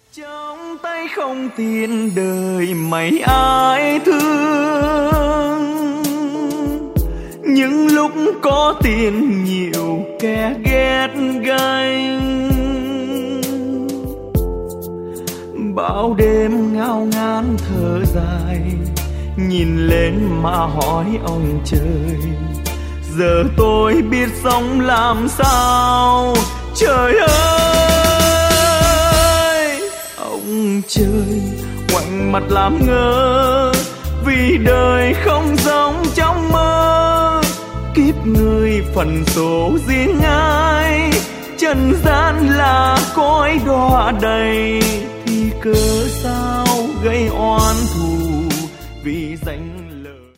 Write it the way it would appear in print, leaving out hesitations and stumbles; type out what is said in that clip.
Trong tay không tiền đời mấy ai thương, những lúc có tiền nhiều kẻ ghét ganh. Bao đêm ngao ngán thở dài, nhìn lên mà hỏi ông trời, giờ tôi biết sống làm sao. Trời ơi, ông trời quạnh mặt làm ngơ, vì đời không giống trong mơ. Kiếp người phần số riêng ai, trần gian là cõi đọa đầy, thì cớ sao gây oan thù vì danh